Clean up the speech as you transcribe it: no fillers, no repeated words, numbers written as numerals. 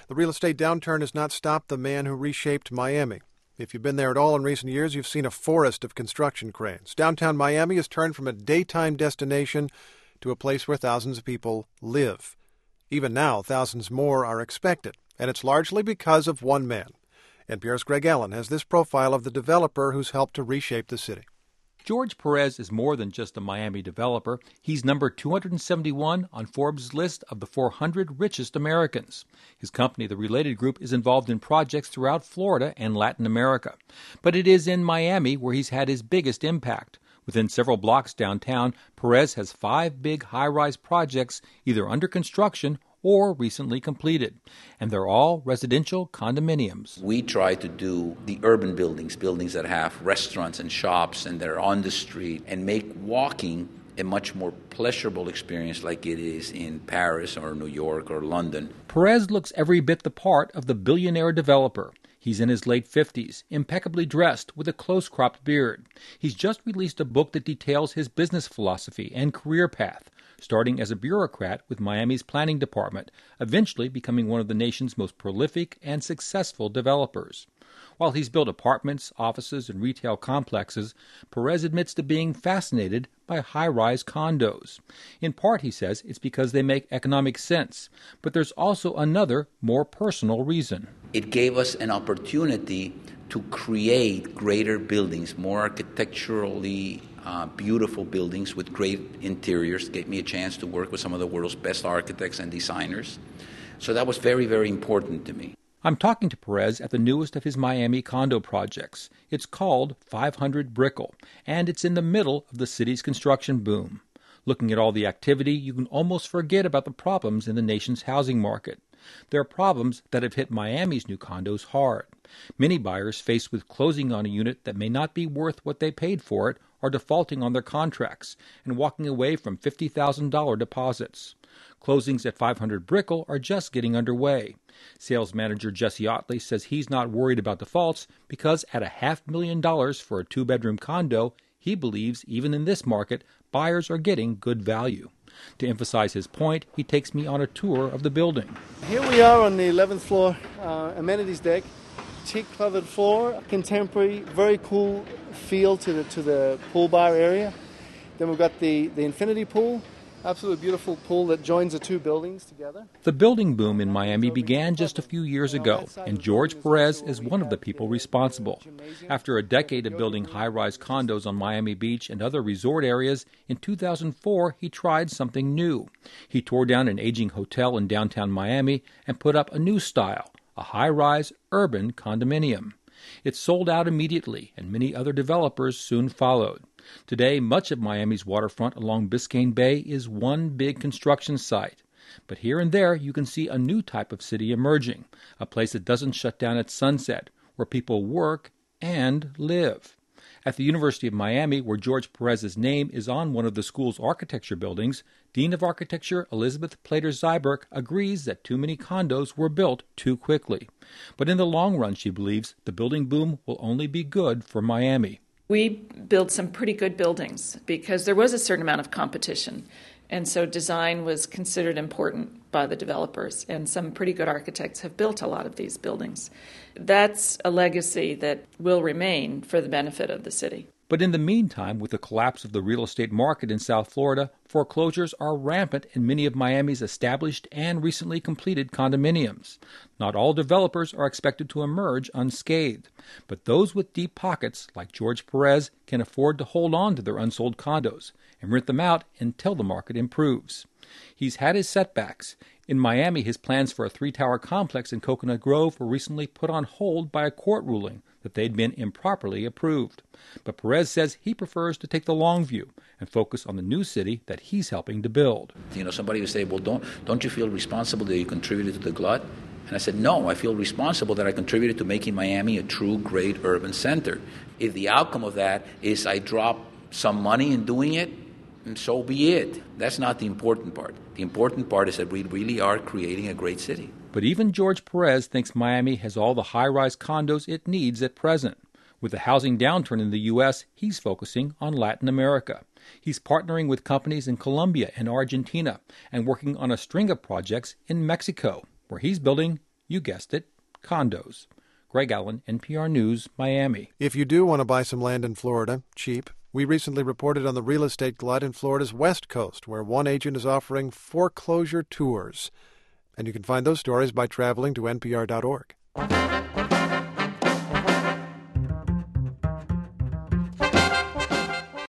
The real estate downturn has not stopped the man who reshaped Miami. If you've been there at all in recent years, you've seen a forest of construction cranes. Downtown Miami has turned from a daytime destination to a place where thousands of people live. Even now, thousands more are expected, and it's largely because of one man. NPR's Greg Allen has this profile of the developer who's helped to reshape the city. George Perez is more than just a Miami developer. He's number 271 on Forbes' list of the 400 richest Americans. His company, the Related Group, is involved in projects throughout Florida and Latin America. But it is in Miami where he's had his biggest impact. Within several blocks downtown, Perez has 5 big high-rise projects either under construction or recently completed, and they're all residential condominiums. We try to do the urban buildings that have restaurants and shops and they're on the street, and make walking a much more pleasurable experience like it is in Paris or New York or London. Perez looks every bit the part of the billionaire developer. He's in his late 50s, impeccably dressed, with a close-cropped beard. He's just released a book that details his business philosophy and career path, starting as a bureaucrat with Miami's planning department, eventually becoming one of the nation's most prolific and successful developers. While he's built apartments, offices, and retail complexes, Perez admits to being fascinated by high-rise condos. In part, he says, it's because they make economic sense. But there's also another, more personal reason. It gave us an opportunity to create greater buildings, more architecturally beautiful buildings with great interiors. Gave me a chance to work with some of the world's best architects and designers. So that was very, very important to me. I'm talking to Perez at the newest of his Miami condo projects. It's called 500 Brickell, and it's in the middle of the city's construction boom. Looking at all the activity, you can almost forget about the problems in the nation's housing market. There are problems that have hit Miami's new condos hard. Many buyers faced with closing on a unit that may not be worth what they paid for it are defaulting on their contracts and walking away from $50,000 deposits. Closings at 500 Brickell are just getting underway. Sales manager Jesse Otley says he's not worried about defaults because at $500,000 for a 2-bedroom condo, he believes even in this market, buyers are getting good value. To emphasize his point, he takes me on a tour of the building. Here we are on the 11th floor amenities deck. Teak-covered floor, contemporary, very cool feel to the pool bar area. Then we've got the infinity pool. Absolutely beautiful pool that joins the 2 buildings together. The building boom in Miami began just a few years ago, and George Perez is one of the people responsible. After a decade of building high-rise condos on Miami Beach and other resort areas, in 2004 he tried something new. He tore down an aging hotel in downtown Miami and put up a new style, a high-rise urban condominium. It sold out immediately, and many other developers soon followed. Today, much of Miami's waterfront along Biscayne Bay is one big construction site. But here and there, you can see a new type of city emerging, a place that doesn't shut down at sunset, where people work and live. At the University of Miami, where George Perez's name is on one of the school's architecture buildings, Dean of Architecture Elizabeth Plater-Zyberk agrees that too many condos were built too quickly. But in the long run, she believes, the building boom will only be good for Miami. We built some pretty good buildings because there was a certain amount of competition. And so design was considered important by the developers, and some pretty good architects have built a lot of these buildings. That's a legacy that will remain for the benefit of the city. But in the meantime, with the collapse of the real estate market in South Florida, foreclosures are rampant in many of Miami's established and recently completed condominiums. Not all developers are expected to emerge unscathed, but those with deep pockets, like George Perez, can afford to hold on to their unsold condos and rent them out until the market improves. He's had his setbacks. In Miami, his plans for a 3-tower complex in Coconut Grove were recently put on hold by a court ruling that they'd been improperly approved. But Perez says he prefers to take the long view and focus on the new city that he's helping to build. Somebody would say, well, don't you feel responsible that you contributed to the glut? And I said, no, I feel responsible that I contributed to making Miami a true great urban center. If the outcome of that is I drop some money in doing it, and so be it. That's not the important part. The important part is that we really are creating a great city. But even George Perez thinks Miami has all the high-rise condos it needs at present. With the housing downturn in the U.S., he's focusing on Latin America. He's partnering with companies in Colombia and Argentina and working on a string of projects in Mexico, where he's building You guessed it, condos. Greg Allen, NPR News, Miami. If you do want to buy some land in Florida, cheap, we recently reported on the real estate glut in Florida's West Coast, where one agent is offering foreclosure tours. And you can find those stories by traveling to npr.org.